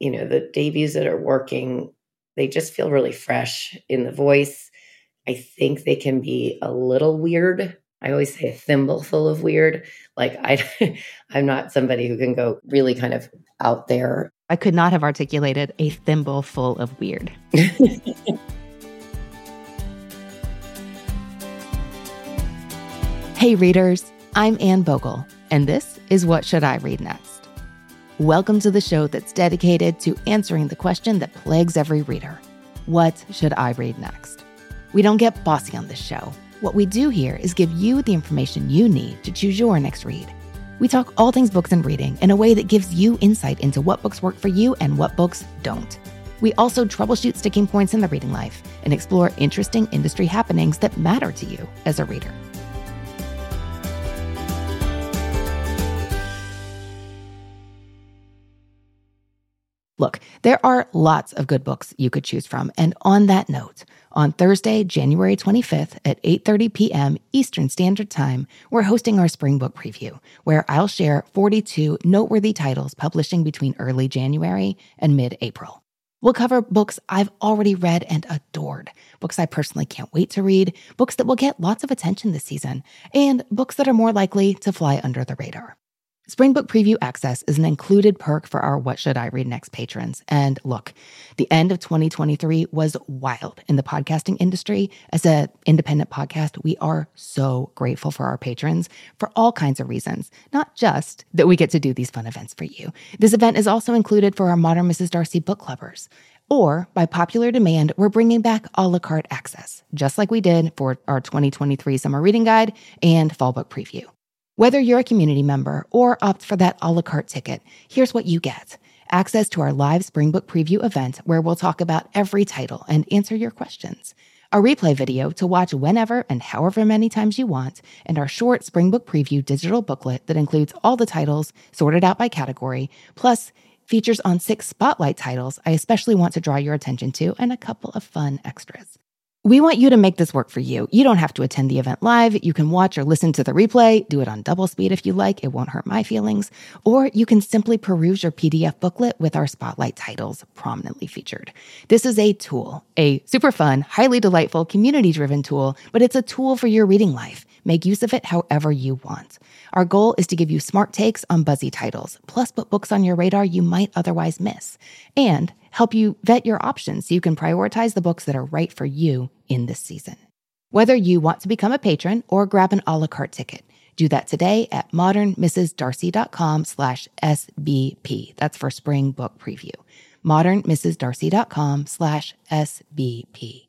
the debuts that are working, they just feel really fresh in the voice. I think they can be a little weird. I always say a thimble full of weird. Like I'm not somebody who can go really kind of out there. I could not have articulated a thimble full of weird. Hey readers, I'm Anne Bogle, and this is What Should I Read Next? Welcome to the show that's dedicated to answering the question that plagues every reader. What should I read next? We don't get bossy on this show. What we do here is give you the information you need to choose your next read. We talk all things books and reading in a way that gives you insight into what books work for you and what books don't. We also troubleshoot sticking points in the reading life and explore interesting industry happenings that matter to you as a reader. Look, there are lots of good books you could choose from. And on that note, on Thursday, January 25th at 8:30 p.m. Eastern Standard Time, we're hosting our Spring Book Preview, where I'll share 42 noteworthy titles publishing between early January and mid-April. We'll cover books I've already read and adored, books I personally can't wait to read, books that will get lots of attention this season, and books that are more likely to fly under the radar. Spring Book Preview access is an included perk for our What Should I Read Next patrons. And look, the end of 2023 was wild in the podcasting industry. As an independent podcast, we are so grateful for our patrons for all kinds of reasons, not just that we get to do these fun events for you. This event is also included for our Modern Mrs. Darcy book clubbers. Or, by popular demand, we're bringing back a la carte access, just like we did for our 2023 Summer Reading Guide and Fall Book Preview. Whether you're a community member or opt for that a la carte ticket, here's what you get. Access to our live Spring Book Preview event where we'll talk about every title and answer your questions. A replay video to watch whenever and however many times you want, and our short Spring Book Preview digital booklet that includes all the titles sorted out by category, plus features on 6 spotlight titles I especially want to draw your attention to, and a couple of fun extras. We want you to make this work for you. You don't have to attend the event live. You can watch or listen to the replay, do it on double speed if you like. It won't hurt my feelings. Or you can simply peruse your PDF booklet with our spotlight titles prominently featured. This is a tool, a super fun, highly delightful, community-driven tool, but it's a tool for your reading life. Make use of it however you want. Our goal is to give you smart takes on buzzy titles, plus put books on your radar you might otherwise miss, and help you vet your options so you can prioritize the books that are right for you in this season. Whether you want to become a patron or grab an a la carte ticket, do that today at modernmrsdarcy.com/SBP. That's for Spring Book Preview. modernmrsdarcy.com/SBP.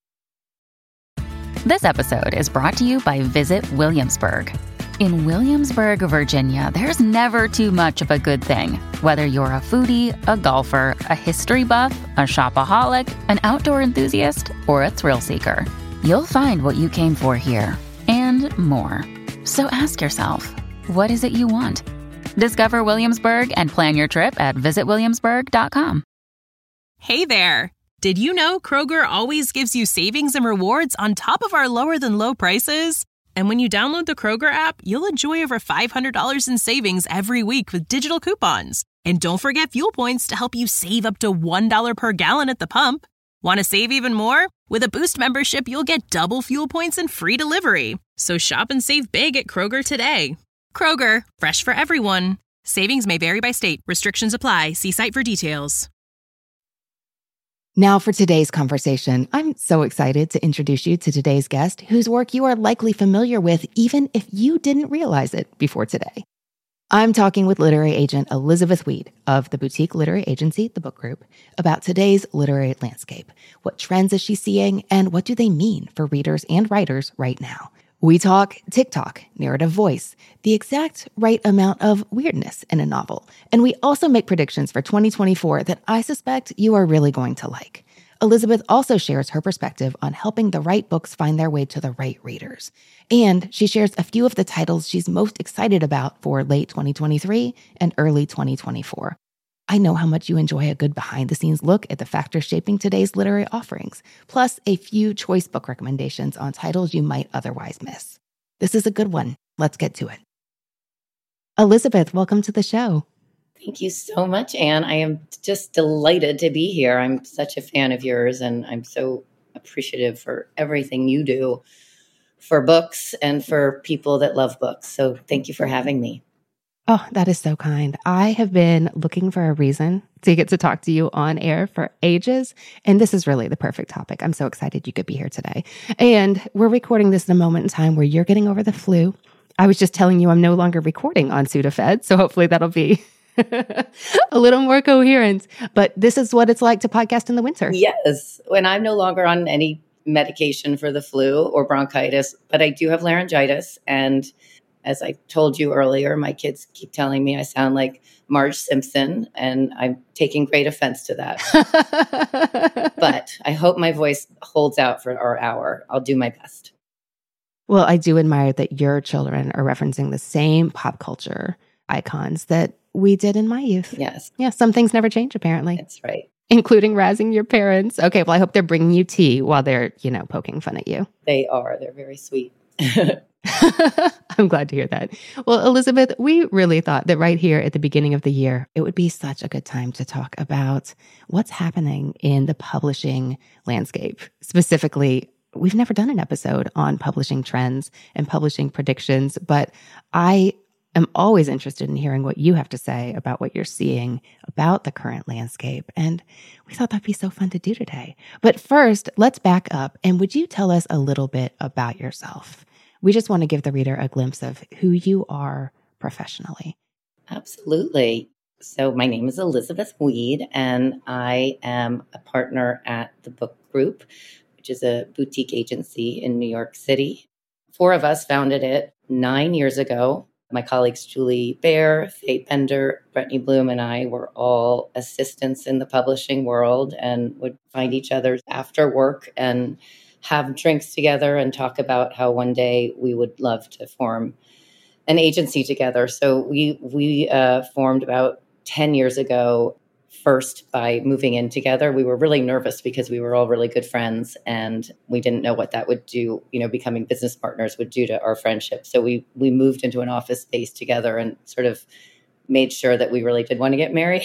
This episode is brought to you by Visit Williamsburg. In Williamsburg, Virginia, there's never too much of a good thing. Whether you're a foodie, a golfer, a history buff, a shopaholic, an outdoor enthusiast, or a thrill seeker, you'll find what you came for here and more. So ask yourself, what is it you want? Discover Williamsburg and plan your trip at visitwilliamsburg.com. Hey there! Did you know Kroger always gives you savings and rewards on top of our lower than low prices? And when you download the Kroger app, you'll enjoy over $500 in savings every week with digital coupons. And don't forget fuel points to help you save up to $1 per gallon at the pump. Want to save even more? With a Boost membership, you'll get double fuel points and free delivery. So shop and save big at Kroger today. Kroger, fresh for everyone. Savings may vary by state. Restrictions apply. See site for details. Now for today's conversation. I'm so excited to introduce you to today's guest, whose work you are likely familiar with even if you didn't realize it before today. I'm talking with literary agent Elizabeth Weed of the boutique literary agency, The Book Group, about today's literary landscape. What trends is she seeing, and what do they mean for readers and writers right now? We talk TikTok, narrative voice, the exact right amount of weirdness in a novel. And we also make predictions for 2024 that I suspect you are really going to like. Elizabeth also shares her perspective on helping the right books find their way to the right readers. And she shares a few of the titles she's most excited about for late 2023 and early 2024. I know how much you enjoy a good behind-the-scenes look at the factors shaping today's literary offerings, plus a few choice book recommendations on titles you might otherwise miss. This is a good one. Let's get to it. Elizabeth, welcome to the show. Thank you so much, Anne. I am just delighted to be here. I'm such a fan of yours, and I'm so appreciative for everything you do for books and for people that love books. So thank you for having me. Oh, that is so kind. I have been looking for a reason to get to talk to you on air for ages, and this is really the perfect topic. I'm so excited you could be here today. And we're recording this in a moment in time where you're getting over the flu. I was just telling you I'm no longer recording on Sudafed, so hopefully that'll be a little more coherent. But this is what it's like to podcast in the winter. Yes. And I'm no longer on any medication for the flu or bronchitis, but I do have laryngitis. And as I told you earlier, my kids keep telling me I sound like Marge Simpson, and I'm taking great offense to that. But I hope my voice holds out for our hour. I'll do my best. Well, I do admire that your children are referencing the same pop culture icons that we did in my youth. Yes. Yeah, some things never change, apparently. That's right. Including razzing your parents. Okay, well, I hope they're bringing you tea while they're, poking fun at you. They are. They're very sweet. I'm glad to hear that. Well, Elizabeth, we really thought that right here at the beginning of the year, it would be such a good time to talk about what's happening in the publishing landscape. Specifically, we've never done an episode on publishing trends and publishing predictions, but I am always interested in hearing what you have to say about what you're seeing about the current landscape. And we thought that'd be so fun to do today. But first, let's back up. And would you tell us a little bit about yourself? We just want to give the reader a glimpse of who you are professionally. Absolutely. So my name is Elizabeth Weed, and I am a partner at The Book Group, which is a boutique agency in New York City. 4 of us founded it 9 years ago. My colleagues, Julie Baer, Faye Bender, Brittany Bloom, and I were all assistants in the publishing world and would find each other after work and have drinks together and talk about how one day we would love to form an agency together. So we formed about 10 years ago, first by moving in together. We were really nervous because we were all really good friends and we didn't know what that would do, becoming business partners would do to our friendship. So we moved into an office space together and sort of made sure that we really did want to get married.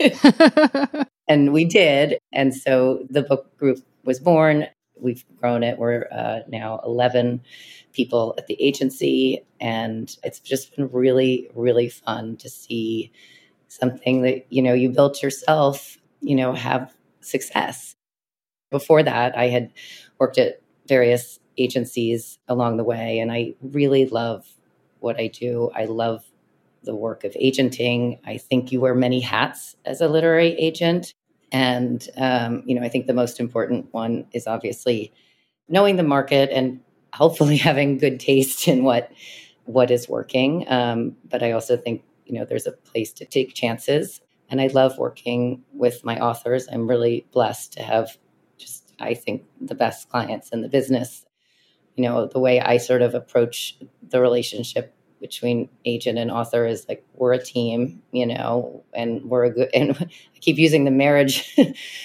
And we did. And so the Book Group was born. We've grown it. We're now 11 people at the agency. And it's just been really, really fun to see something that, you built yourself, have success. Before that, I had worked at various agencies along the way, and I really love what I do. I love the work of agenting. I think you wear many hats as a literary agent. And, I think the most important one is obviously knowing the market and hopefully having good taste in what is working. But I also think, there's a place to take chances. And I love working with my authors. I'm really blessed to have I think, the best clients in the business. The way I sort of approach the relationship between agent and author is like, we're a team, and we're a good, and I keep using the marriage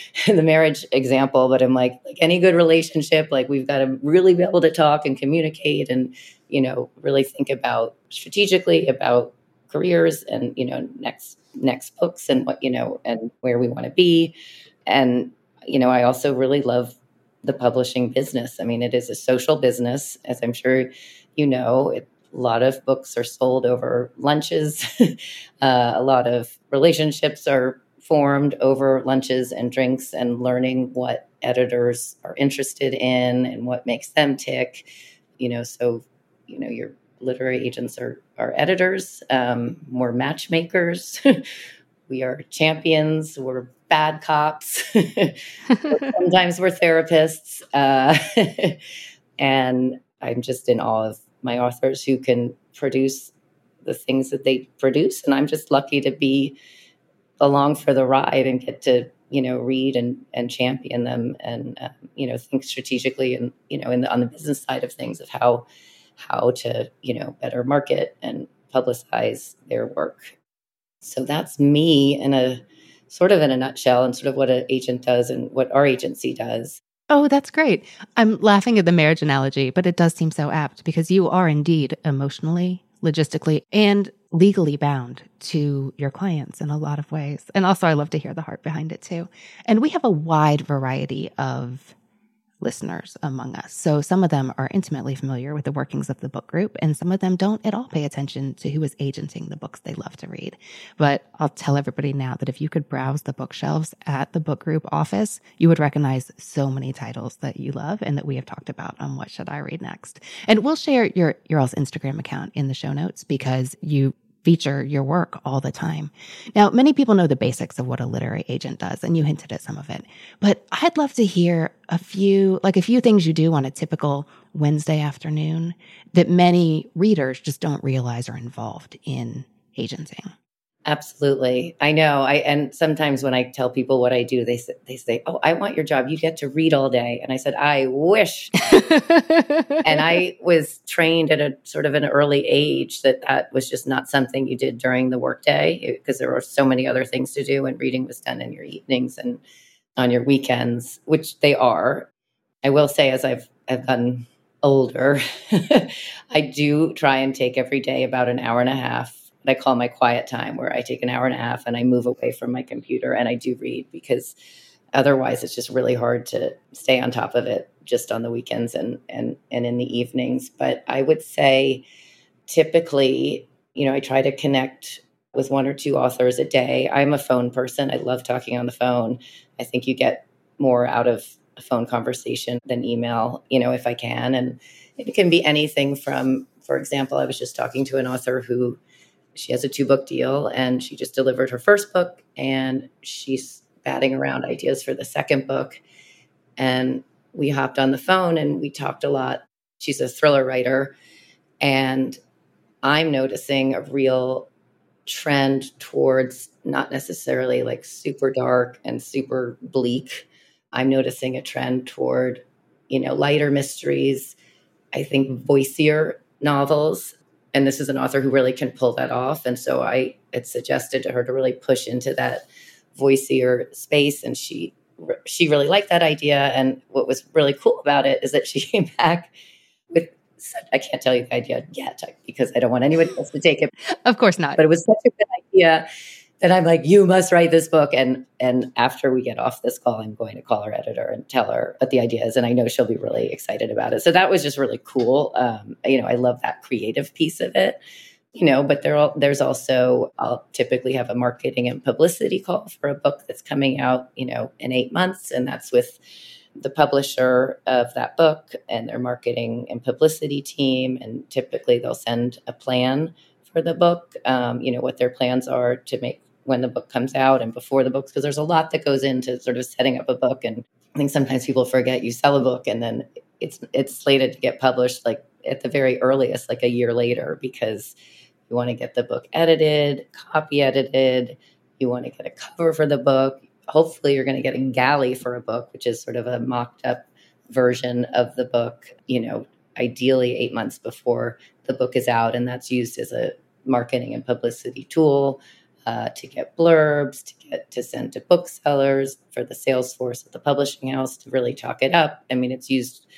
example, but I'm like any good relationship, like we've got to really be able to talk and communicate and, really think about strategically about careers and, next books and what, and where we want to be. And, I also really love the publishing business. I mean, it is a social business, as I'm sure a lot of books are sold over lunches. A lot of relationships are formed over lunches and drinks and learning what editors are interested in and what makes them tick. So, your literary agents are editors. We're matchmakers. We are champions. We're bad cops. Sometimes we're therapists. And I'm just in awe of my authors who can produce the things that they produce. And I'm just lucky to be along for the ride and get to, read and champion them and, think strategically and, on the business side of things of how to, better market and publicize their work. So that's me in a nutshell and sort of what an agent does and what our agency does. Oh, that's great. I'm laughing at the marriage analogy, but it does seem so apt because you are indeed emotionally logistically and legally bound to your clients in a lot of ways. And also, I love to hear the heart behind it too. And we have a wide variety of listeners among us. So some of them are intimately familiar with the workings of the book group, and some of them don't at all pay attention to who is agenting the books they love to read. But I'll tell everybody now that if you could browse the bookshelves at the book group office, you would recognize so many titles that you love and that we have talked about on What Should I Read Next. And we'll share your all's Instagram account in the show notes because you feature your work all the time. Now, many people know the basics of what a literary agent does, and you hinted at some of it, but I'd love to hear a few things you do on a typical Wednesday afternoon that many readers just don't realize are involved in agenting. Absolutely. I know. And sometimes when I tell people what I do, they say, "Oh, I want your job. You get to read all day." And I said, "I wish." And I was trained at a sort of an early age that was just not something you did during the workday because there were so many other things to do, and reading was done in your evenings and on your weekends, which they are. I will say, as I've gotten older, I do try and take every day about an hour and a half. I call my quiet time, where I take an hour and a half and I move away from my computer and I do read, because otherwise it's just really hard to stay on top of it just on the weekends and in the evenings. But I would say typically, I try to connect with one or two authors a day. I'm a phone person. I love talking on the phone. I think you get more out of a phone conversation than email, if I can. And it can be anything from, for example, I was just talking to an author who she has a 2-book deal and she just delivered her first book and she's batting around ideas for the second book. And we hopped on the phone and we talked a lot. She's a thriller writer, and I'm noticing a real trend towards not necessarily like super dark and super bleak. I'm noticing a trend toward, lighter mysteries. I think voicier novels. And this is an author who really can pull that off. And so I had suggested to her to really push into that voicier space. And she really liked that idea. And what was really cool about it is that she came back with, I can't tell you the idea yet because I don't want anybody else to take it. Of course not. But it was such a good idea that I'm like, you must write this book. And after we get off this call, I'm going to call her editor and tell her what the idea is. And I know she'll be really excited about it. So that was just really cool. I love that creative piece of it, but there's also, I'll typically have a marketing and publicity call for a book that's coming out, in 8 months. And that's with the publisher of that book and their marketing and publicity team. And typically they'll send a plan for the book, what their plans are to make when the book comes out and before the books, because there's a lot that goes into sort of setting up a book. And I think sometimes people forget you sell a book and then it's slated to get published like at the very earliest, like a year later, because you want to get the book edited, copy edited. You want to get a cover for the book. Hopefully you're going to get a galley for a book, which is sort of a mocked up version of the book, ideally 8 months before the book is out. And that's used as a marketing and publicity tool to get blurbs, to send to booksellers, for the sales force at the publishing house to really talk it up. I mean, it's used,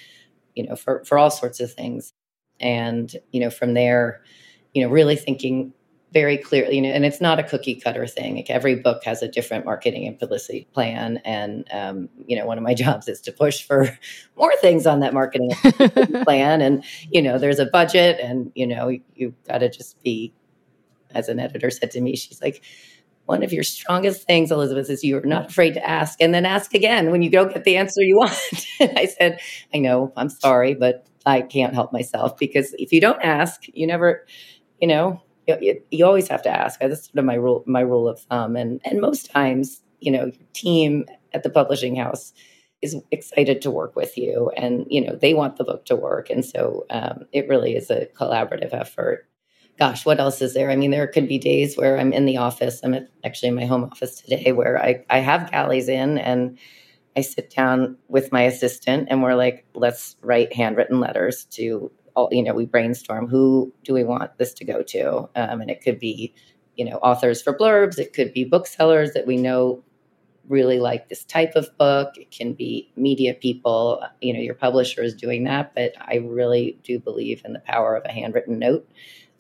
for all sorts of things. And, from there, really thinking very clearly, and it's not a cookie cutter thing. Like every book has a different marketing and publicity plan. And, one of my jobs is to push for more things on that marketing and publicity plan. And, there's a budget and, you've got to just be, as an editor said to me, she's like, one of your strongest things, Elizabeth, is you're not afraid to ask and then ask again when you don't get the answer you want. And I said, I know, I'm sorry, but I can't help myself, because if you don't ask, you never, you always have to ask. That's sort of my rule of thumb. And most times, your team at the publishing house is excited to work with you, and, they want the book to work. And so it really is a collaborative effort. Gosh, what else is there? I mean, there could be days where I'm in the office. I'm actually in my home office today, where I have galleys in and I sit down with my assistant and we're like, let's write handwritten letters to all, we brainstorm, who do we want this to go to? And it could be, authors for blurbs. It could be booksellers that we know really like this type of book. It can be media people, your publisher is doing that. But I really do believe in the power of a handwritten note.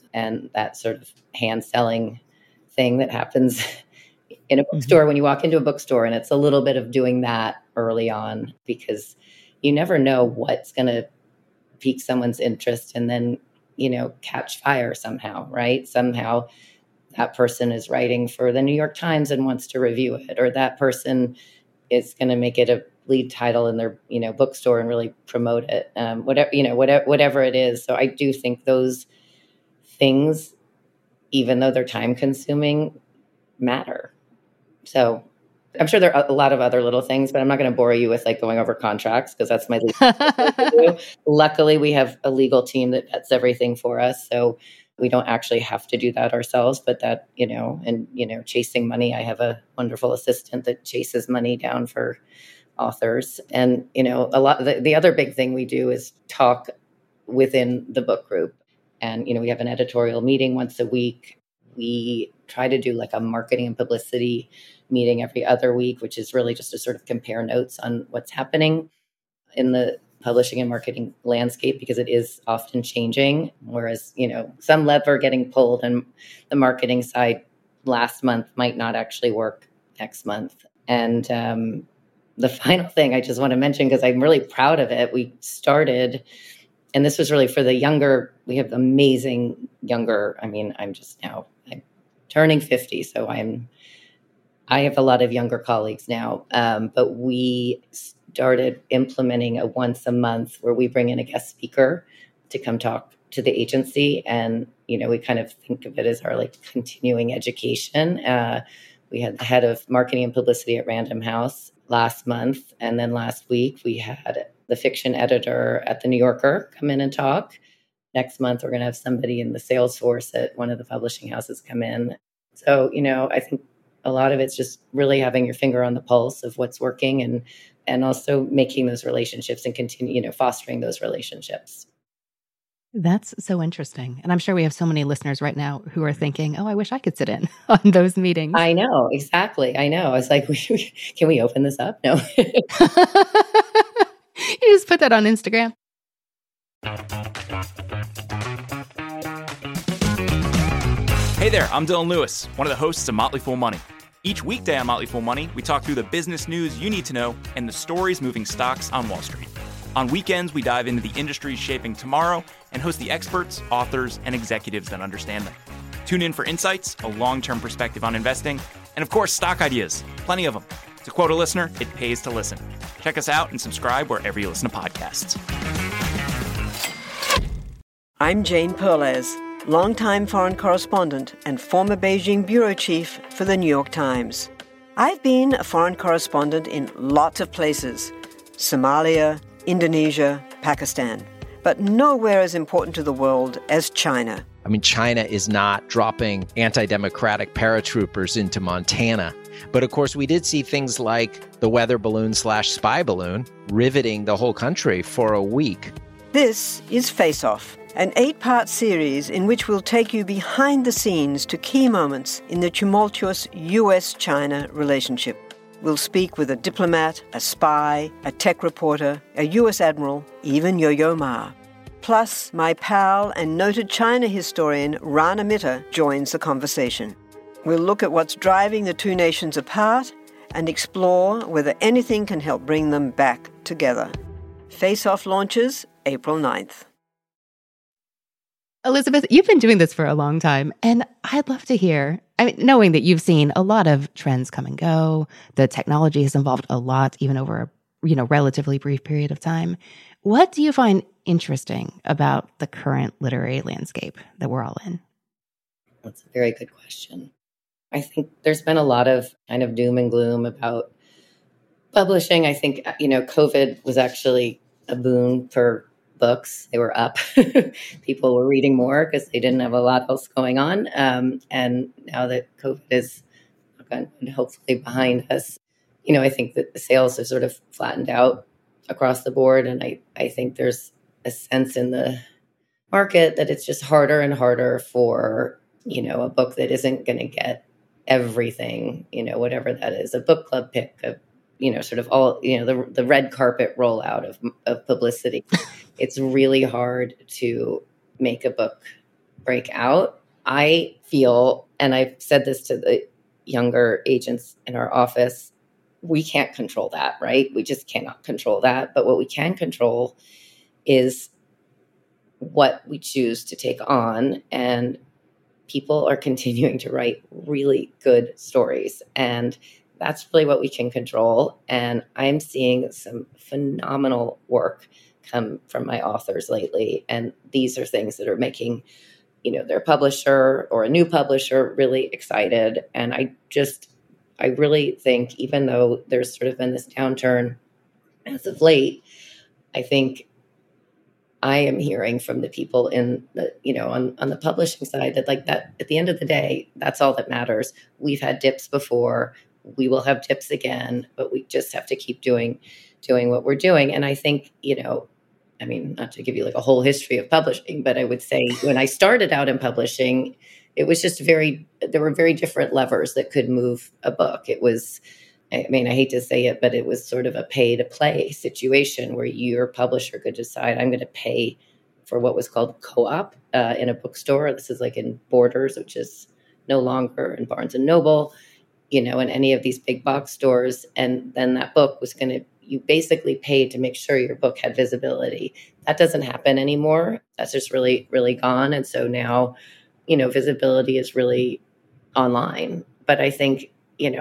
and that sort of hand selling thing that happens in a bookstore when you walk into a bookstore. And it's a little bit of doing that early on, because you never know what's going to pique someone's interest and then, catch fire somehow, right? Somehow that person is writing for the New York Times and wants to review it, or that person is going to make it a lead title in their, bookstore and really promote it. Whatever it is. So I do think those things, even though they're time consuming, matter. So I'm sure there are a lot of other little things, but I'm not going to bore you with going over contracts, because that's my legal thing to do. Luckily, we have a legal team that vets everything for us. So we don't actually have to do that ourselves, but that, chasing money, I have a wonderful assistant that chases money down for authors. And, a lot, the other big thing we do is talk within the book group. And, we have an editorial meeting once a week. We try to do a marketing and publicity meeting every other week, which is really just to sort of compare notes on what's happening in the publishing and marketing landscape, because it is often changing. Whereas, some lever getting pulled and the marketing side last month might not actually work next month. And the final thing I just want to mention, because I'm really proud of it, we started, and this was really for the younger, we have amazing younger, I'm turning 50, so I have a lot of younger colleagues now, but we started implementing a once a month where we bring in a guest speaker to come talk to the agency. And, we kind of think of it as our continuing education. We had the head of marketing and publicity at Random House last month. And then last week we had the fiction editor at the New Yorker come in and talk. Next month, we're going to have somebody in the sales force at one of the publishing houses come in. So, I think a lot of it's just really having your finger on the pulse of what's working, and also making those relationships and continue, fostering those relationships. That's so interesting. And I'm sure we have so many listeners right now who are thinking, oh, I wish I could sit in on those meetings. I know, exactly. I know. I was like, can we open this up? No. You just put that on Instagram. Hey there, I'm Dylan Lewis, one of the hosts of Motley Fool Money. Each weekday on Motley Fool Money, we talk through the business news you need to know and the stories moving stocks on Wall Street. On weekends, we dive into the industries shaping tomorrow and host the experts, authors, and executives that understand them. Tune in for insights, a long-term perspective on investing, and of course, stock ideas. Plenty of them. To quote a listener, it pays to listen. Check us out and subscribe wherever you listen to podcasts. I'm Jane Perlez, longtime foreign correspondent and former Beijing bureau chief for the New York Times. I've been a foreign correspondent in lots of places: Somalia, Indonesia, Pakistan, but nowhere as important to the world as China. China is not dropping anti-democratic paratroopers into Montana. But of course, we did see things like the weather balloon / spy balloon riveting the whole country for a week. This is Face Off, an 8-part series in which we'll take you behind the scenes to key moments in the tumultuous U.S.-China relationship. We'll speak with a diplomat, a spy, a tech reporter, a U.S. admiral, even Yo-Yo Ma. Plus, my pal and noted China historian Rana Mitter joins the conversation. We'll look at what's driving the two nations apart and explore whether anything can help bring them back together. Face Off launches April 9th. Elizabeth, you've been doing this for a long time, and I'd love to hear, knowing that you've seen a lot of trends come and go, the technology has evolved a lot, even over a relatively brief period of time. What do you find interesting about the current literary landscape that we're all in? That's a very good question. I think there's been a lot of kind of doom and gloom about publishing. I think, COVID was actually a boon for books. They were up. People were reading more because they didn't have a lot else going on. And now that COVID is hopefully behind us, I think that the sales have sort of flattened out across the board. And I think there's a sense in the market that it's just harder and harder for, a book that isn't going to get everything, whatever that is, a book club pick, sort of all, the red carpet rollout of publicity. It's really hard to make a book break out. I feel, and I've said this to the younger agents in our office, we can't control that, right? We just cannot control that. But what we can control is what we choose to take on. And people are continuing to write really good stories. And that's really what we can control. And I'm seeing some phenomenal work come from my authors lately. And these are things that are making, their publisher or a new publisher really excited. And I really think, even though there's sort of been this downturn as of late, I think I am hearing from the people in the, on the publishing side that at the end of the day, that's all that matters. We've had dips before. We will have dips again, but we just have to keep doing what we're doing. And I think, not to give you like a whole history of publishing, but I would say when I started out in publishing, it was just there were very different levers that could move a book. It was, I hate to say it, but it was sort of a pay to play situation where your publisher could decide, I'm going to pay for what was called co-op in a bookstore. This is like in Borders, which is no longer in Barnes and Noble, in any of these big box stores. And then that book was you basically paid to make sure your book had visibility. That doesn't happen anymore. That's just really, really gone. And so now, visibility is really online. But I think,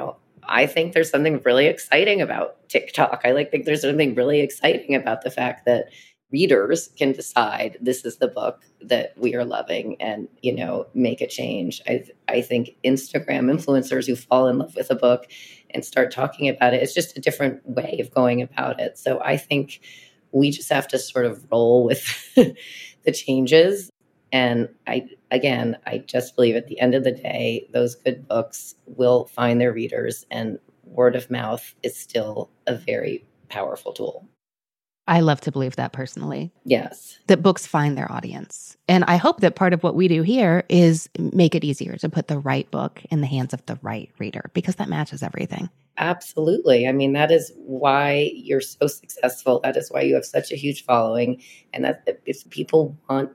there's something really exciting about TikTok. I think there's something really exciting about the fact that readers can decide this is the book that we are loving and, make a change. I think Instagram influencers who fall in love with a book and start talking about it, it's just a different way of going about it. So I think we just have to sort of roll with the changes. And I just believe at the end of the day, those good books will find their readers, and word of mouth is still a very powerful tool. I love to believe that personally. Yes. That books find their audience. And I hope that part of what we do here is make it easier to put the right book in the hands of the right reader, because that matches everything. Absolutely. That is why you're so successful. That is why you have such a huge following. And that is people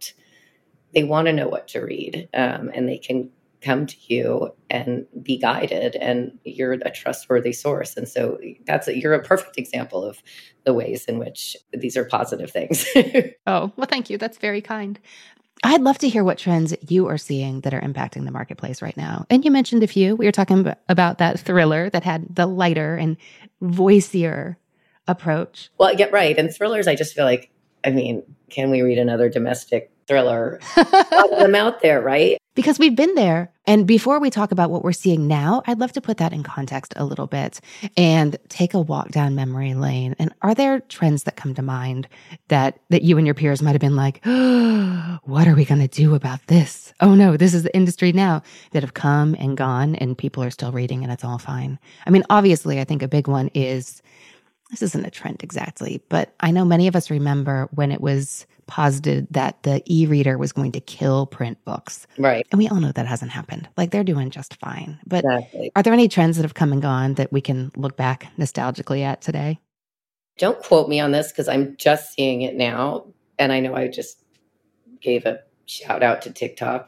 they want to know what to read, and they can come to you and be guided, and you're a trustworthy source. And so you're a perfect example of the ways in which these are positive things. Oh, well, thank you. That's very kind. I'd love to hear what trends you are seeing that are impacting the marketplace right now. And you mentioned a few. We were talking about that thriller that had the lighter and voicier approach. Well, yeah, right. And thrillers, I just feel like, can we read another domestic thriller? Lot of them out there, right? Because we've been there. And before we talk about what we're seeing now, I'd love to put that in context a little bit and take a walk down memory lane. And are there trends that come to mind that you and your peers might have been like, oh, what are we going to do about this? Oh no, this is the industry now, that have come and gone and people are still reading and it's all fine. Obviously, I think a big one is, this isn't a trend exactly, but I know many of us remember when it was posited that the e-reader was going to kill print books. Right. And we all know that hasn't happened. They're doing just fine. But Exactly. Are there any trends that have come and gone that we can look back nostalgically at today? Don't quote me on this because I'm just seeing it now. And I know I just gave a shout out to TikTok.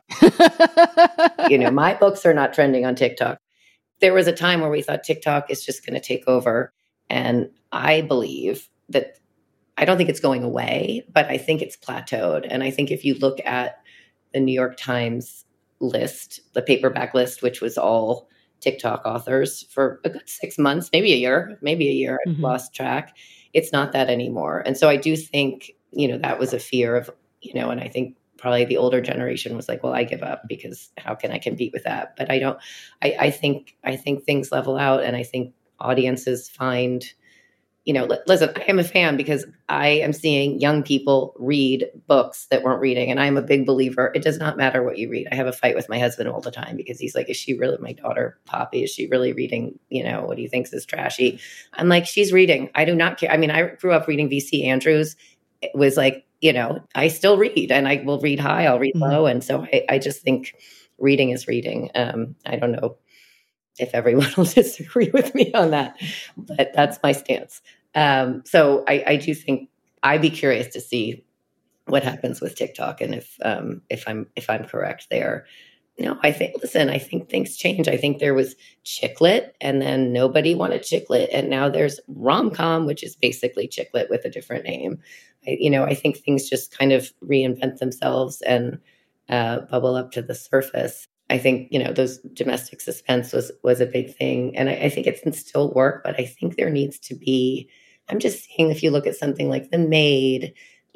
My books are not trending on TikTok. There was a time where we thought TikTok is just going to take over. And I believe that, I don't think it's going away, but I think it's plateaued. And I think if you look at the New York Times list, the paperback list, which was all TikTok authors for a good 6 months, maybe a year, I've lost track. It's not that anymore. And so I do think, that was a fear of, and I think probably the older generation was like, well, I give up because how can I compete with that? But I think things level out, and I think audiences find, listen, I am a fan because I am seeing young people read books that weren't reading. And I'm a big believer. It does not matter what you read. I have a fight with my husband all the time because he's like, is she really, my daughter, Poppy, is she really reading, what he thinks is trashy? I'm like, she's reading. I do not care. I grew up reading V.C. Andrews. It was like, I still read, and I will read high, I'll read low. And so I just think reading is reading. I don't know if everyone will disagree with me on that, but that's my stance. So I do think I'd be curious to see what happens with TikTok and if I'm correct there. No, I think things change. I think there was chick lit and then nobody wanted chick lit. And now there's rom-com, which is basically chick lit with a different name. I think things just kind of reinvent themselves and bubble up to the surface. I think, those domestic suspense was a big thing. And I think it can still work, but I think there needs to be, I'm just saying, if you look at something like The Maid,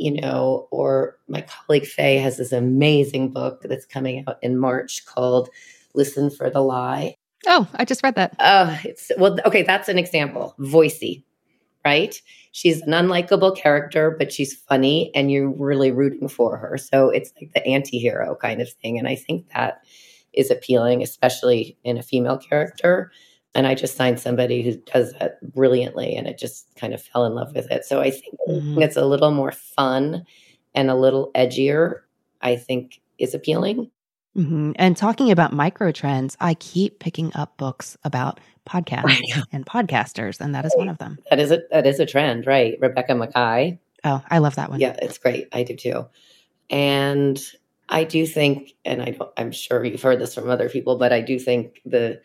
or my colleague Faye has this amazing book that's coming out in March called Listen for the Lie. Oh, I just read that. Okay, that's an example. Voicey, right? She's an unlikable character, but she's funny and you're really rooting for her. So it's like the anti-hero kind of thing. And I think that is appealing, especially in a female character. And I just signed somebody who does that brilliantly, and it just kind of fell in love with it. So I think it's a little more fun and a little edgier, I think, is appealing. Mm-hmm. And talking about micro trends, I keep picking up books about podcasts and podcasters, and that is one of them. That is a trend, right? Rebecca Makkai. Oh, I love that one. Yeah, it's great. I do too. And I do think, and I'm sure you've heard this from other people, but I do think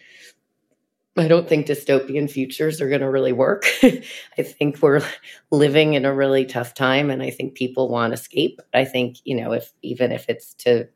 I don't think dystopian futures are going to really work. I think we're living in a really tough time, and I think people want escape. I think, even if it's to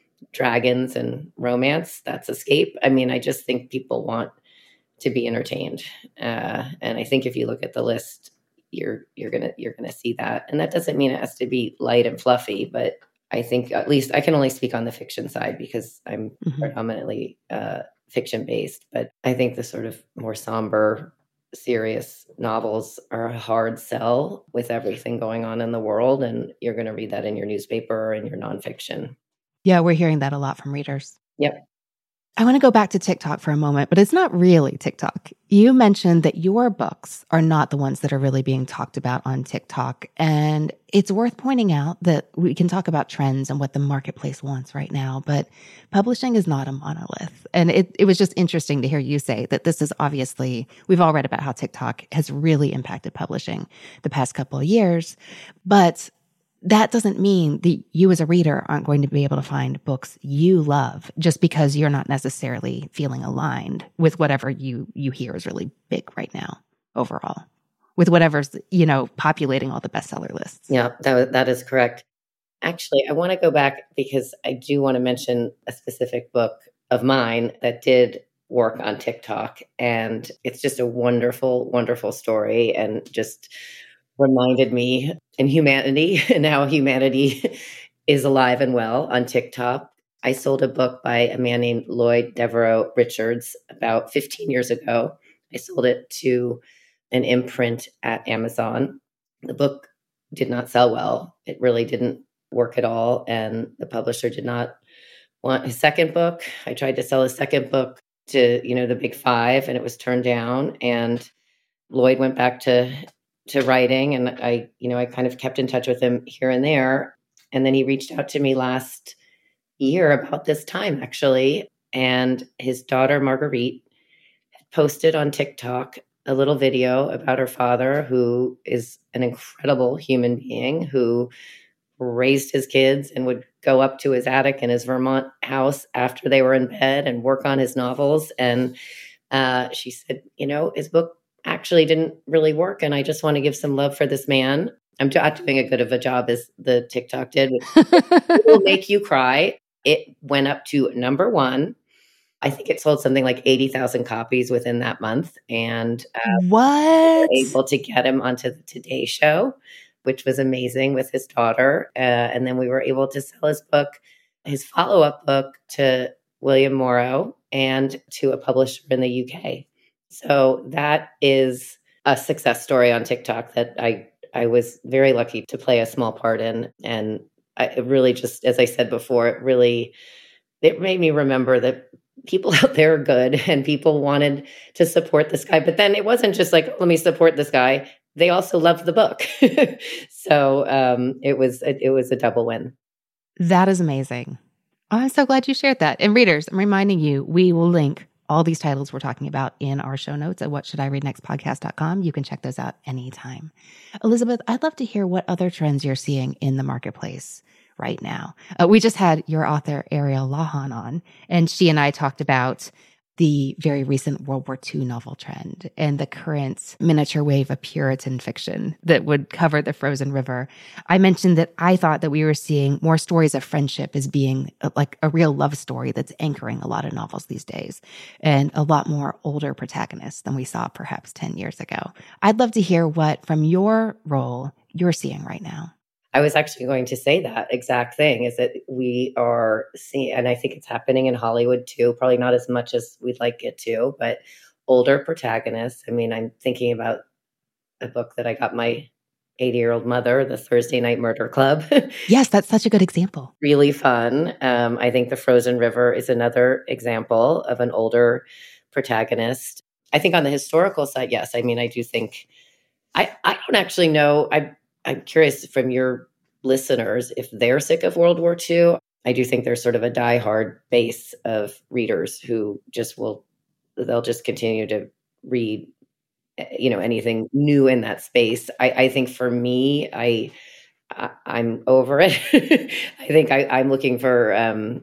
dragons and romance, that's escape. I mean, I just think people want to be entertained. And I think if you look at the list, you're gonna see that. And that doesn't mean it has to be light and fluffy, but I think, at least I can only speak on the fiction side because I'm predominantly fiction based, but I think the sort of more somber, serious novels are a hard sell with everything going on in the world. And you're going to read that in your newspaper or in your nonfiction. Yeah, we're hearing that a lot from readers. Yep. I want to go back to TikTok for a moment, but it's not really TikTok. You mentioned that your books are not the ones that are really being talked about on TikTok. And it's worth pointing out that we can talk about trends and what the marketplace wants right now, but publishing is not a monolith. And it was just interesting to hear you say that this is obviously, we've all read about how TikTok has really impacted publishing the past couple of years, but that doesn't mean that you as a reader aren't going to be able to find books you love just because you're not necessarily feeling aligned with whatever you hear is really big right now overall, with whatever's, populating all the bestseller lists. Yeah, that is correct. Actually, I want to go back because I do want to mention a specific book of mine that did work on TikTok. And it's just a wonderful, wonderful story, and just reminded me in humanity and how humanity is alive and well on TikTok. I sold a book by a man named Lloyd Devereaux Richards about 15 years ago. I sold it to an imprint at Amazon. The book did not sell well. It really didn't work at all. And the publisher did not want his second book. I tried to sell his second book to, the big five, and it was turned down. And Lloyd went back to writing, and I kind of kept in touch with him here and there. And then he reached out to me last year about this time, actually. And his daughter, Marguerite, had posted on TikTok a little video about her father, who is an incredible human being who raised his kids and would go up to his attic in his Vermont house after they were in bed and work on his novels. And she said, his book actually didn't really work, and I just want to give some love for this man. I'm not doing as good of a job as the TikTok did. It will make you cry. It went up to number one. I think it sold something like 80,000 copies within that month. And what? We were able to get him onto the Today Show, which was amazing, with his daughter. And then we were able to sell his book, his follow-up book, to William Morrow and to a publisher in the UK. So that is a success story on TikTok that I was very lucky to play a small part in. And it really just, as I said before, it made me remember that people out there are good and people wanted to support this guy. But then it wasn't just like, let me support this guy. They also loved the book. So it was a double win. That is amazing. I'm so glad you shared that. And readers, I'm reminding you, we will link all these titles we're talking about in our show notes at whatshouldireadnextpodcast.com. You can check those out anytime. Elizabeth, I'd love to hear what other trends you're seeing in the marketplace right now. We just had your author, Ariel Lahan, on, and she and I talked about the very recent World War II novel trend and the current miniature wave of Puritan fiction that would cover the frozen river. I mentioned that I thought that we were seeing more stories of friendship as being like a real love story that's anchoring a lot of novels these days, and a lot more older protagonists than we saw perhaps 10 years ago. I'd love to hear what, from your role, you're seeing right now. I was actually going to say that exact thing, is that we are seeing, and I think it's happening in Hollywood too, probably not as much as we'd like it to, but older protagonists. I mean, I'm thinking about a book that I got my 80-year-old mother, The Thursday Night Murder Club. Yes, that's such a good example. Really fun. I think The Frozen River is another example of an older protagonist. I think on the historical side, yes. I mean, I do think, I don't actually know. I'm curious from your listeners if they're sick of World War II. I do think there's sort of a diehard base of readers who they'll just continue to read, anything new in that space. I think for me, I'm over it. I think I'm looking for,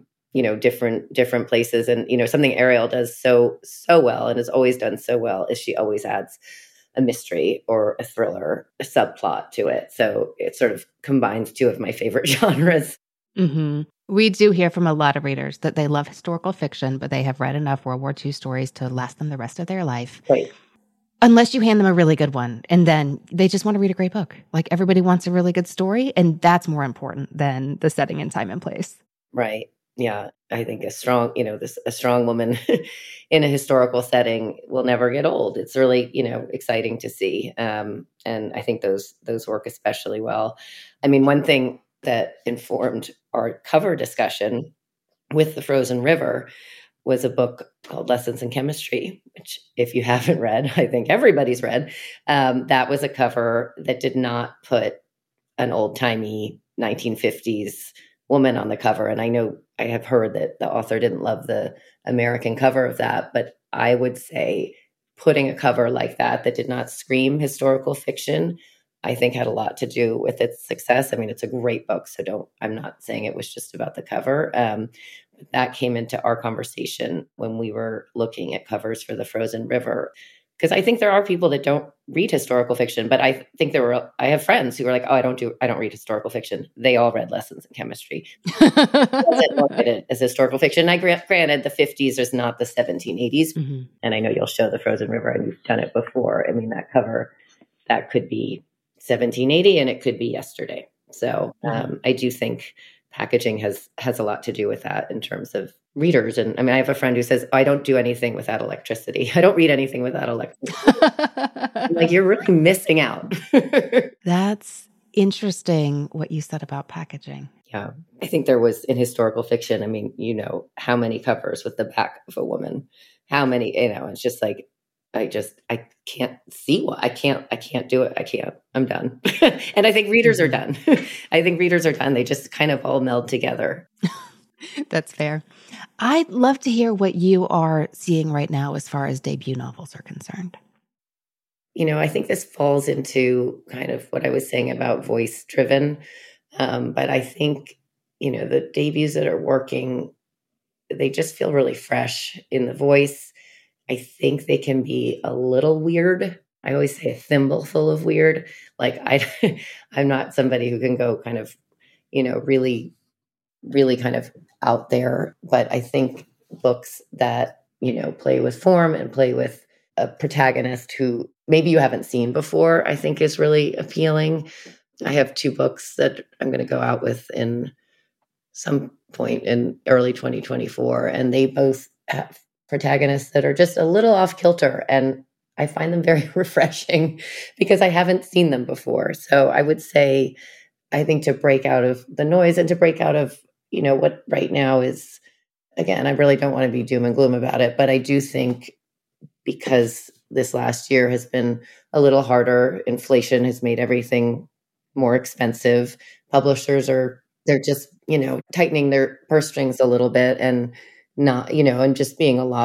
different places, and, something Ariel does so well and has always done so well is she always adds a mystery or a thriller, a subplot to it. So it sort of combines two of my favorite genres. Mm-hmm. We do hear from a lot of readers that they love historical fiction, but they have read enough World War II stories to last them the rest of their life. Right. Unless you hand them a really good one, and then they just want to read a great book. Like, everybody wants a really good story, and that's more important than the setting and time and place. Right. Yeah. I think a strong woman in a historical setting will never get old. It's really, exciting to see. And I think those work especially well. I mean, one thing that informed our cover discussion with The Frozen River was a book called Lessons in Chemistry, which, if you haven't read, I think everybody's read. That was a cover that did not put an old-timey 1950s woman on the cover. And I know I have heard that the author didn't love the American cover of that, but I would say putting a cover like that did not scream historical fiction, I think had a lot to do with its success. I mean, it's a great book, so I'm not saying it was just about the cover. But that came into our conversation when we were looking at covers for The Frozen River. Because I think there are people that don't read historical fiction, but I think I have friends who are like, oh, I don't read historical fiction. They all read Lessons in Chemistry. Doesn't look at it as historical fiction. Granted, the 50s is not the 1780s. Mm-hmm. And I know you'll show The Frozen River, and you've done it before. I mean, that cover, that could be 1780 and it could be yesterday. So I do think packaging has a lot to do with that in terms of readers. And I mean, I have a friend who says, I don't do anything without electricity. I don't read anything without electricity. I'm like, you're really missing out. That's interesting what you said about packaging. Yeah. I think there was in historical fiction, I mean, how many covers with the back of a woman, how many, it's just like, I can't see what I can't do it. I can't, I'm done. And I think readers are done. They just kind of all meld together. That's fair. I'd love to hear what you are seeing right now as far as debut novels are concerned. I think this falls into kind of what I was saying about voice driven. But I think, the debuts that are working, they just feel really fresh in the voice. I think they can be a little weird. I always say a thimbleful of weird. Like I'm not somebody who can go kind of, really, really kind of out there. But I think books that, play with form and play with a protagonist who maybe you haven't seen before, I think is really appealing. I have two books that I'm going to go out with in some point in early 2024, and they both have protagonists that are just a little off kilter, and I find them very refreshing because I haven't seen them before. So I would say, I think to break out of the noise and to break out of, what right now is, again, I really don't want to be doom and gloom about it, but I do think because this last year has been a little harder, inflation has made everything more expensive. Publishers they're just, tightening their purse strings a little bit and not, and just being a lot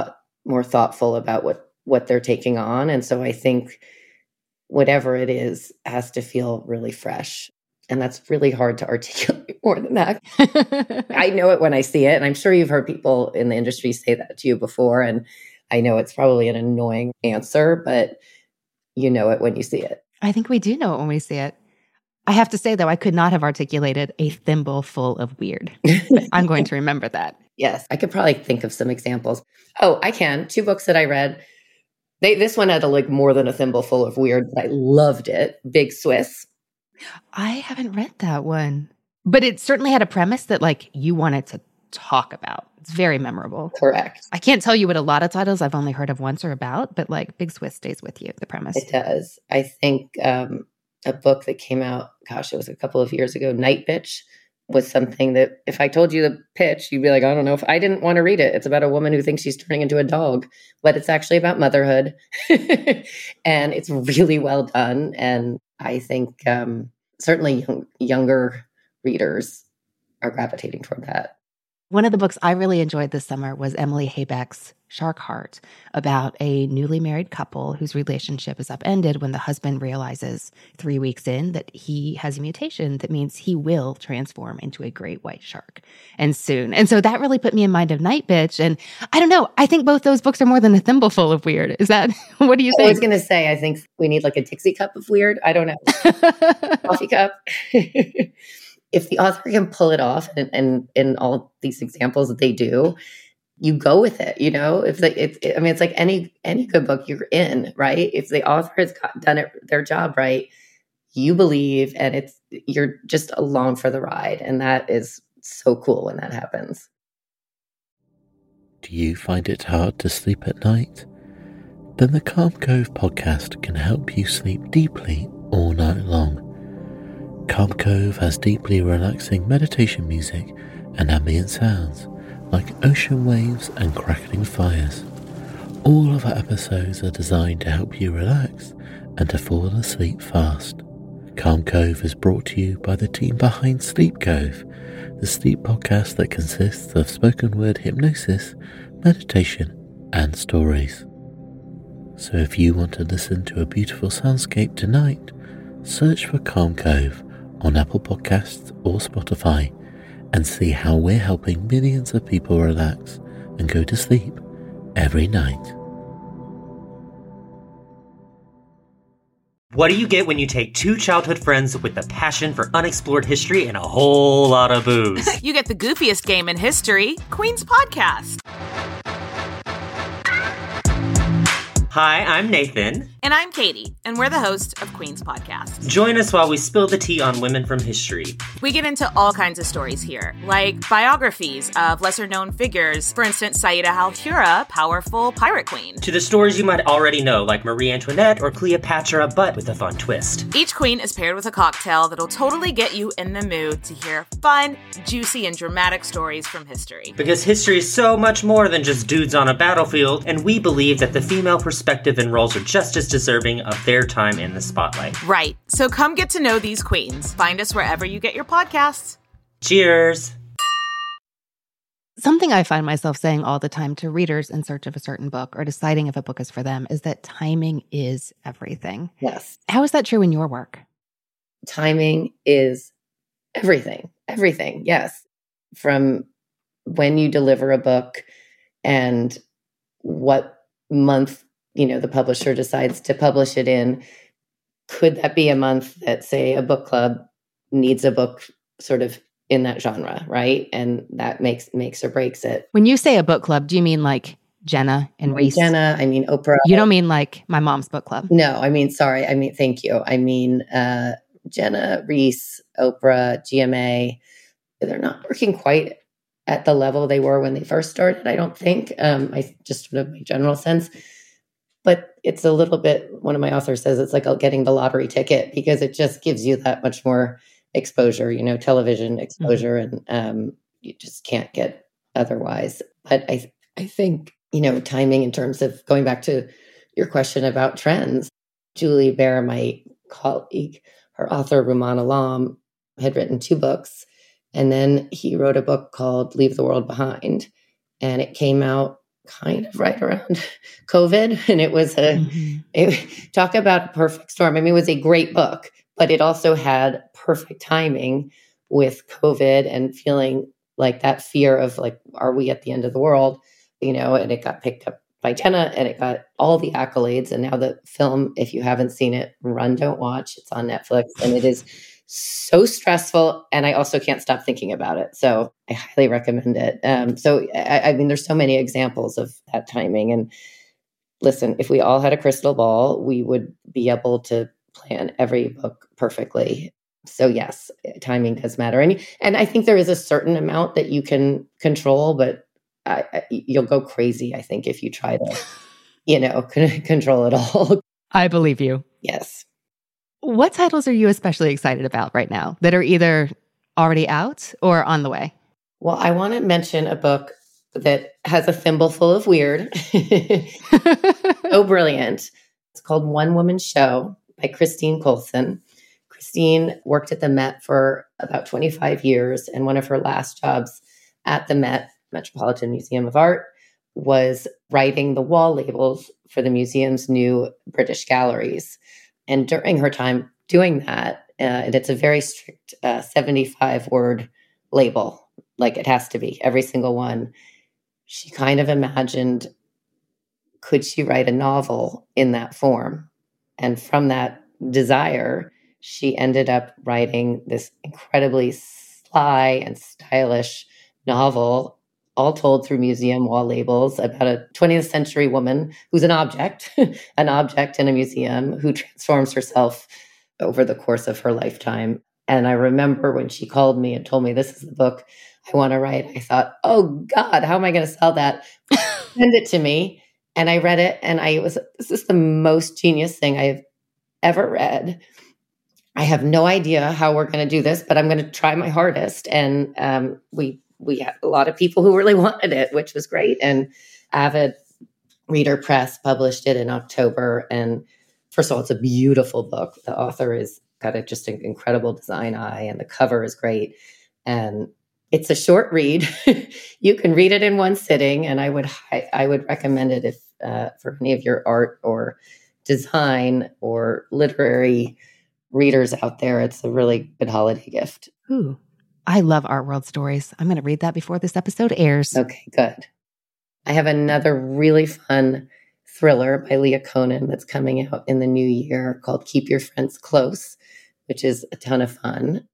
more thoughtful about what they're taking on. And so I think whatever it is has to feel really fresh. And that's really hard to articulate more than that. I know it when I see it. And I'm sure you've heard people in the industry say that to you before. And I know it's probably an annoying answer, but you know it when you see it. I think we do know it when we see it. I have to say, though, I could not have articulated a thimble full of weird. But I'm going to remember that. Yes, I could probably think of some examples. Oh, I can. 2 books that I read. This one had more than a thimble full of weird, but I loved it. Big Swiss. I haven't read that one. But it certainly had a premise that you wanted to talk about. It's very memorable. Correct. I can't tell you what a lot of titles I've only heard of once are about, but Big Swiss stays with you, the premise. It does. I think a book that came out, it was a couple of years ago, Night Bitch, was something that if I told you the pitch, you'd be like, I don't know if I didn't want to read it. It's about a woman who thinks she's turning into a dog, but it's actually about motherhood. And it's really well done. And I think certainly younger readers are gravitating toward that. One of the books I really enjoyed this summer was Emily Haybeck's Shark Heart, about a newly married couple whose relationship is upended when the husband realizes 3 weeks in that he has a mutation that means he will transform into a great white shark, and soon. And so that really put me in mind of Night Bitch. And I don't know, I think both those books are more than a thimbleful of weird. Is that, what do you think? I was going to say, I think we need a Dixie cup of weird. I don't know. Coffee cup. If the author can pull it off, and in all these examples that they do, you go with it. It's like any good book you're in, right? If the author has done their job right, you believe, and you're just along for the ride, and that is so cool when that happens. Do you find it hard to sleep at night? Then the Calm Cove podcast can help you sleep deeply all night long. Calm Cove has deeply relaxing meditation music and ambient sounds like ocean waves and crackling fires. All of our episodes are designed to help you relax and to fall asleep fast. Calm Cove is brought to you by the team behind Sleep Cove, the sleep podcast that consists of spoken word hypnosis, meditation, and stories. So if you want to listen to a beautiful soundscape tonight, search for Calm Cove on Apple Podcasts or Spotify and see how we're helping millions of people relax and go to sleep every night. What do you get when you take 2 childhood friends with a passion for unexplored history and a whole lot of booze? You get the goofiest game in history, Queen's Podcast. Hi, I'm Nathan. And I'm Katie, and we're the hosts of Queen's Podcast. Join us while we spill the tea on women from history. We get into all kinds of stories here, like biographies of lesser-known figures. For instance, Saida Al-Hura, powerful pirate queen. To the stories you might already know, like Marie Antoinette or Cleopatra, but with a fun twist. Each queen is paired with a cocktail that'll totally get you in the mood to hear fun, juicy, and dramatic stories from history. Because history is so much more than just dudes on a battlefield, and we believe that the female perspective and roles are just as deserving of their time in the spotlight. Right. So come get to know these queens. Find us wherever you get your podcasts. Cheers. Something I find myself saying all the time to readers in search of a certain book or deciding if a book is for them is that timing is everything. Yes. How is that true in your work? Timing is everything. Everything. Yes. From when you deliver a book and what month the publisher decides to publish it in. Could that be a month that, say, a book club needs a book sort of in that genre, right? And that makes or breaks it. When you say a book club, do you mean like Jenna and Reese? Jenna, I mean Oprah. You don't mean like my mom's book club? No, thank you. I mean Jenna, Reese, Oprah, GMA. They're not working quite at the level they were when they first started, I don't think. I just sort of my general sense. But it's a little bit, one of my authors says, it's like getting the lottery ticket because it just gives you that much more exposure, television exposure, and you just can't get otherwise. But I think, timing in terms of going back to your question about trends, Julie Baer, my colleague, her author, Rumaan Alam, had written 2 books. And then he wrote a book called Leave the World Behind. And it came out kind of right around COVID. And it was talk about a perfect storm. I mean, it was a great book, but it also had perfect timing with COVID and feeling like that fear of like, are we at the end of the world? And it got picked up by Jenna and it got all the accolades. And now the film, if you haven't seen it, run, don't watch. It's on Netflix and it is so stressful. And I also can't stop thinking about it. So I highly recommend it. I mean, there's so many examples of that timing. And listen, if we all had a crystal ball, we would be able to plan every book perfectly. So yes, timing does matter. And I think there is a certain amount that you can control, but you'll go crazy, I think, if you try to, control it all. I believe you. Yes. What titles are you especially excited about right now that are either already out or on the way? Well, I want to mention a book that has a thimbleful of weird. So brilliant. It's called One Woman Show by Christine Colson. Christine worked at the Met for about 25 years, and one of her last jobs at the Met, Metropolitan Museum of Art, was writing the wall labels for the museum's new British galleries. And during her time doing that, and it's a very strict 75-word label, like it has to be, every single one, she kind of imagined, could she write a novel in that form? And from that desire, she ended up writing this incredibly sly and stylish novel, all told through museum wall labels, about a 20th century woman who's an object in a museum, who transforms herself over the course of her lifetime. And I remember when she called me and told me, this is the book I want to write, I thought, oh God, how am I going to sell that? Send it to me. And I read it and this is the most genius thing I've ever read. I have no idea how we're going to do this, but I'm going to try my hardest. And we had a lot of people who really wanted it, which was great. And Avid Reader Press published it in October. And first of all, it's a beautiful book. The author has got just an incredible design eye, and the cover is great. And it's a short read. You can read it in one sitting, and I would recommend it if for any of your art or design or literary readers out there. It's a really good holiday gift. Ooh, I love Art World Stories. I'm going to read that before this episode airs. Okay, good. I have another really fun thriller by Leah Conan that's coming out in the new year called Keep Your Friends Close, which is a ton of fun.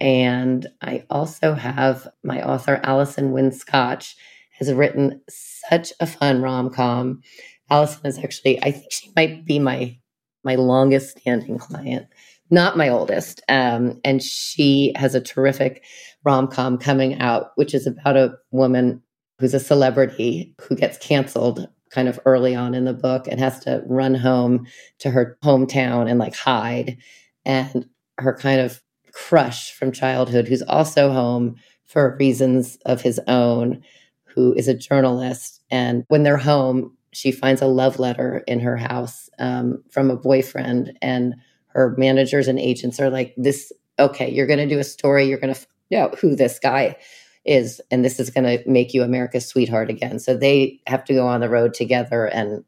And I also have my author, Allison Wynne Scotch, has written such a fun rom-com. Allison is actually, I think she might be my longest standing client, not my oldest. And she has a terrific rom-com coming out, which is about a woman who's a celebrity who gets canceled kind of early on in the book and has to run home to her hometown and like hide. And her kind of crush from childhood, who's also home for reasons of his own, who is a journalist. And when they're home, she finds a love letter in her house from a boyfriend, and her managers and agents are like, okay, you're going to do a story. You're going to find out who this guy is, and this is going to make you America's sweetheart again. So they have to go on the road together, and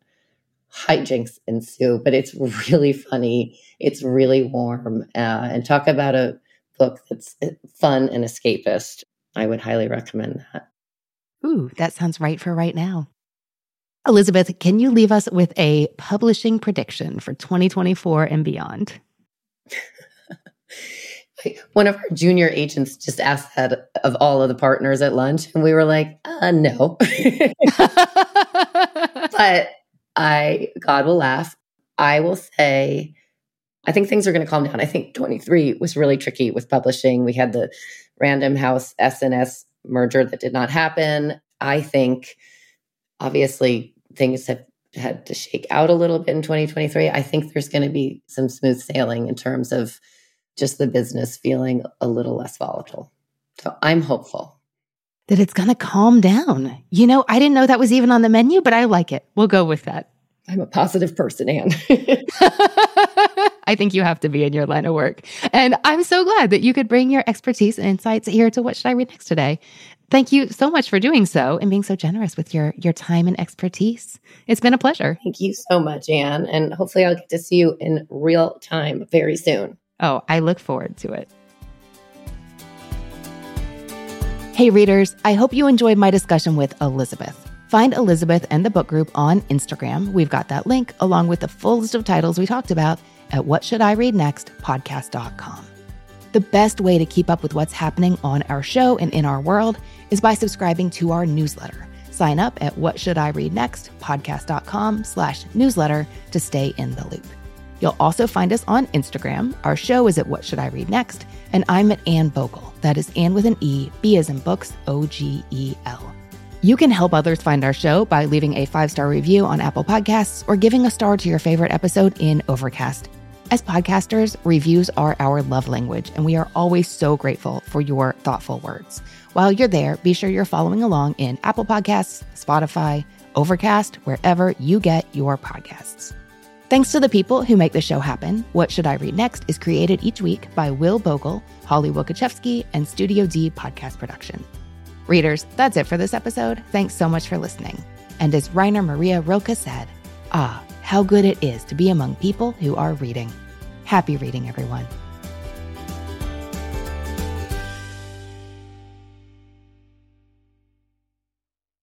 hijinks ensue, but it's really funny. It's really warm, and talk about a book that's fun and escapist. I would highly recommend that. Ooh, that sounds right for right now. Elizabeth, can you leave us with a publishing prediction for 2024 and beyond? One of our junior agents just asked that of all of the partners at lunch, and we were like, no. But God will laugh. I will say, I think things are going to calm down. I think 23 was really tricky with publishing. We had the Random House SNS merger that did not happen. I think, obviously, things have had to shake out a little bit in 2023. I think there's going to be some smooth sailing in terms of just the business feeling a little less volatile. So I'm hopeful that it's going to calm down. You know, I didn't know that was even on the menu, but I like it. We'll go with that. I'm a positive person, Anne. I think you have to be in your line of work. And I'm so glad that you could bring your expertise and insights here to What Should I Read Next today. Thank you so much for doing so and being so generous with your time and expertise. It's been a pleasure. Thank you so much, Anne. And hopefully I'll get to see you in real time very soon. Oh, I look forward to it. Hey, readers, I hope you enjoyed my discussion with Elizabeth. Find Elizabeth and the book group on Instagram. We've got that link along with the full list of titles we talked about at whatshouldireadnextpodcast.com. The best way to keep up with what's happening on our show and in our world is by subscribing to our newsletter. Sign up at whatshouldireadnextpodcast.com/newsletter to stay in the loop. You'll also find us on Instagram. Our show is at What Should I Read Next? And I'm at Anne Bogel. That is Anne with an E, B as in books, O-G-E-L. You can help others find our show by leaving a 5-star review on Apple Podcasts or giving a star to your favorite episode in Overcast. As podcasters, reviews are our love language, and we are always so grateful for your thoughtful words. While you're there, be sure you're following along in Apple Podcasts, Spotify, Overcast, wherever you get your podcasts. Thanks to the people who make the show happen. What Should I Read Next is created each week by Will Bogle, Holly Wokachevsky, and Studio D Podcast Production. Readers, that's it for this episode. Thanks so much for listening. And as Rainer Maria Rilke said, how good it is to be among people who are reading. Happy reading, everyone.